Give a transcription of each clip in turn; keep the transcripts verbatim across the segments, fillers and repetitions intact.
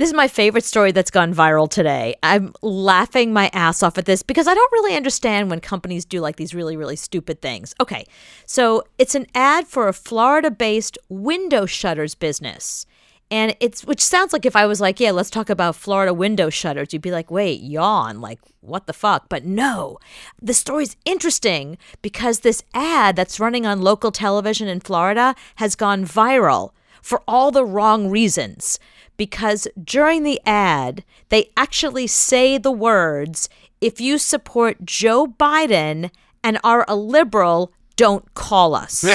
This is my favorite story that's gone viral today. I'm laughing my ass off at this because I don't really understand when companies do like these really, really stupid things. Okay, so it's an ad for a Florida-based window shutters business. And it's, which sounds like if I was like, yeah, let's talk about Florida window shutters, you'd be like, wait, yawn, like, what the fuck? But no, the story's interesting because this ad that's running on local television in Florida has gone viral for all the wrong reasons. Because during the ad, they actually say the words, if you support Joe Biden and are a liberal, don't call us.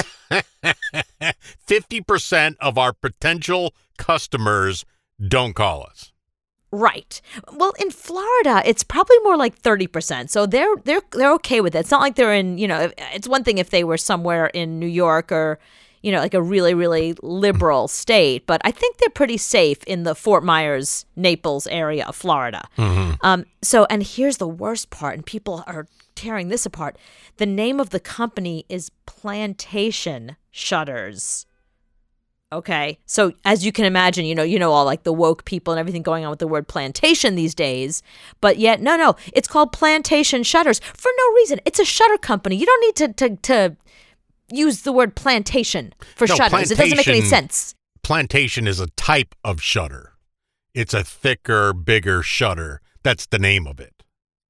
fifty percent of our potential customers don't call us. Right. Well, in Florida, it's probably more like thirty percent. So they're they're they're okay with it. It's not like they're in, you know, it's one thing if they were somewhere in New York or, you know, like a really, really liberal state. But I think they're pretty safe in the Fort Myers, Naples area of Florida. Mm-hmm. Um, so, and here's the worst part, and people are tearing this apart. The name of the company is Plantation Shutters. Okay. So as you can imagine, you know, you know, all like the woke people and everything going on with the word plantation these days. But yet, no, no, it's called Plantation Shutters for no reason. It's a shutter company. You don't need to, to, to, use the word plantation for no, shutters. It doesn't make any sense. Plantation is a type of shutter. It's a thicker, bigger shutter. That's the name of it.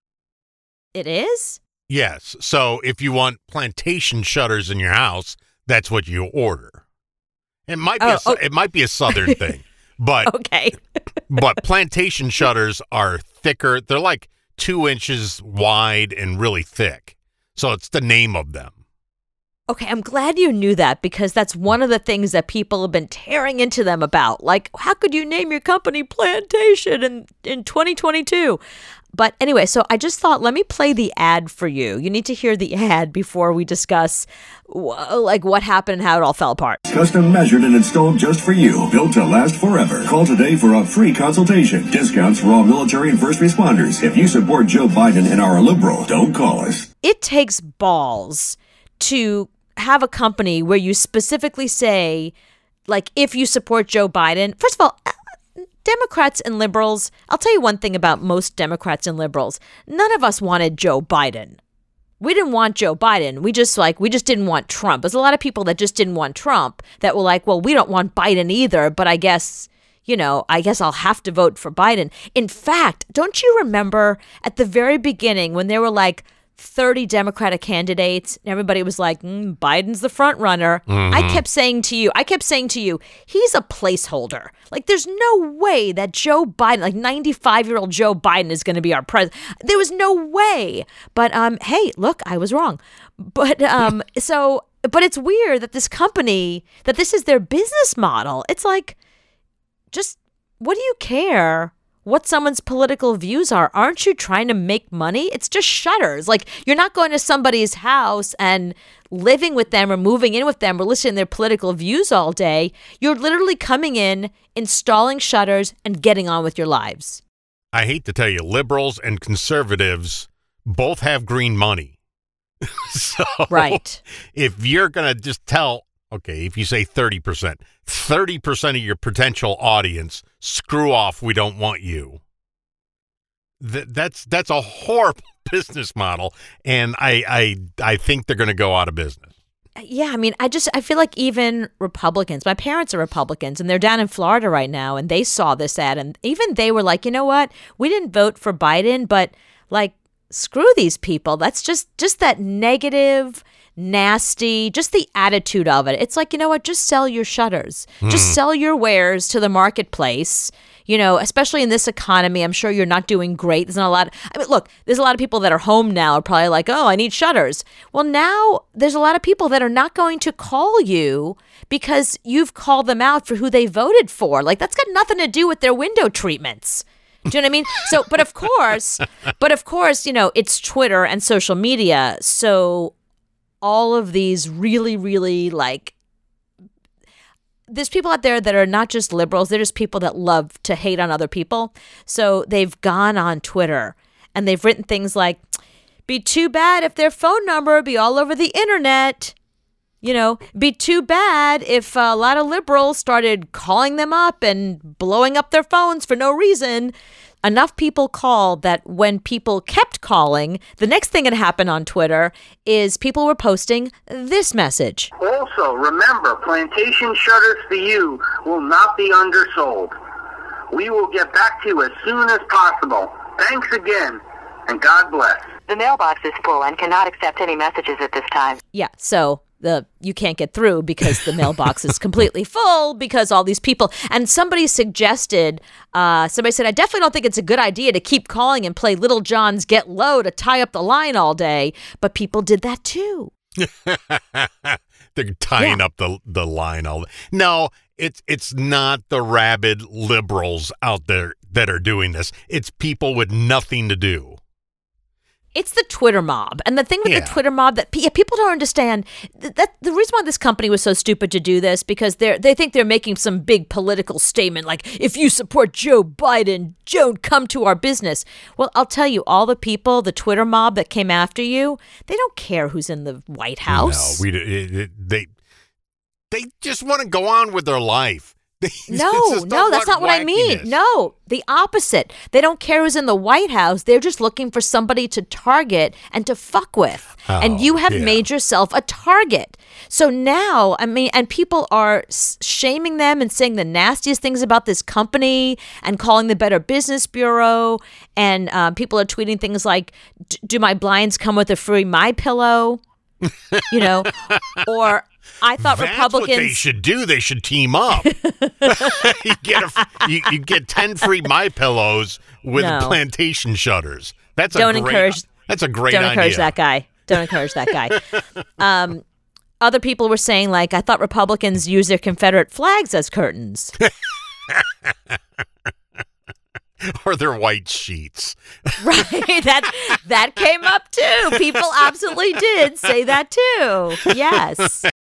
It is? Yes. So if you want plantation shutters in your house, that's what you order. It might be oh, a, oh. it might be a southern thing, but okay. but plantation shutters are thicker. They're like two inches wide and really thick. So it's the name of them. Okay, I'm glad you knew that because that's one of the things that people have been tearing into them about. Like, how could you name your company Plantation in, in twenty twenty-two? But anyway, so I just thought, let me play the ad for you. You need to hear the ad before we discuss like what happened and how it all fell apart. Custom measured and installed just for you. Built to last forever. Call today for a free consultation. Discounts for all military and first responders. If you support Joe Biden and are a liberal, don't call us. It takes balls to have a company where you specifically say, like, if you support Joe Biden. First of all, Democrats and liberals, I'll tell you one thing about most Democrats and liberals. None of us wanted Joe Biden. We didn't want Joe Biden. We just like, we just didn't want Trump. There's a lot of people that just didn't want Trump that were like, well, we don't want Biden either, but I guess, you know, I guess I'll have to vote for Biden. In fact, don't you remember at the very beginning when there were like thirty Democratic candidates and everybody was like, mm, Biden's the front runner. Mm-hmm. I kept saying to you, I kept saying to you, he's a placeholder. Like, there's no way that Joe Biden, like ninety-five-year-old Joe Biden is going to be our president. There was no way. But, um, hey, look, I was wrong. But, um, so, but it's weird that this company, that this is their business model. It's like, just, what do you care what someone's political views are? Aren't you trying to make money? It's just shutters. Like, you're not going to somebody's house and living with them or moving in with them or listening to their political views all day. You're literally coming in, installing shutters, and getting on with your lives. I hate to tell you, liberals and conservatives both have green money. So right. If you're going to just tell, okay, if you say thirty percent, thirty percent of your potential audience, screw off, we don't want you. Th- that's that's a horrible business model, and I I, I think they're going to go out of business. Yeah, I mean, I just, I feel like even Republicans, my parents are Republicans, and they're down in Florida right now, and they saw this ad, and even they were like, you know what, we didn't vote for Biden, but like, screw these people. That's just, just that negative, nasty, just the attitude of it. It's like, you know what, just sell your shutters. Mm. Just sell your wares to the marketplace. You know, especially in this economy, I'm sure you're not doing great. There's not a lot. I mean, look, there's a lot of people that are home now are probably like, oh, I need shutters. Well, now there's a lot of people that are not going to call you because you've called them out for who they voted for. Like, that's got nothing to do with their window treatments. Do you know what I mean? So, but of course, but of course, you know, it's Twitter and social media. So all of these really, really like, there's people out there that are not just liberals. They're just people that love to hate on other people. So they've gone on Twitter and they've written things like, be too bad if their phone number would be all over the internet. You know, be too bad if a lot of liberals started calling them up and blowing up their phones for no reason. Enough people called that when people kept calling, the next thing that happened on Twitter is people were posting this message. Also, remember, plantation shutters for you will not be undersold. We will get back to you as soon as possible. Thanks again, and God bless. The mailbox is full and cannot accept any messages at this time. Yeah, so the you can't get through because the mailbox is completely full because all these people. And somebody suggested, uh, somebody said, I definitely don't think it's a good idea to keep calling and play Little John's Get Low to tie up the line all day. But people did that too. They're tying Yeah. up the the line all. No, it's it's not the rabid liberals out there that are doing this. It's people with nothing to do. It's the Twitter mob. And the thing with Yeah. the Twitter mob that pe- people don't understand, that, that the reason why this company was so stupid to do this, because they're they think they're making some big political statement like, if you support Joe Biden, don't come to our business. Well, I'll tell you, all the people, the Twitter mob that came after you, they don't care who's in the White House. No, we it, it, they they just want to go on with their life. They No, just don't no, that's want not what I mean. wackiness. No, the opposite. They don't care who's in the White House. They're just looking for somebody to target and to fuck with. Oh, and you have yeah. made yourself a target. So now, I mean, and people are s- shaming them and saying the nastiest things about this company and calling the Better Business Bureau. And uh, people are tweeting things like, do my blinds come with a free My Pillow? You know, or I thought That's Republicans. what they should do. They should team up. you get a, you, you get ten free My Pillows with No. plantation shutters. That's Don't a great, encourage- That's a great Don't idea. encourage that guy. Don't encourage that guy. Um, other people were saying, like, I thought Republicans use their Confederate flags as curtains. Or their white sheets. Right? That that came up too. People absolutely did say that too. Yes.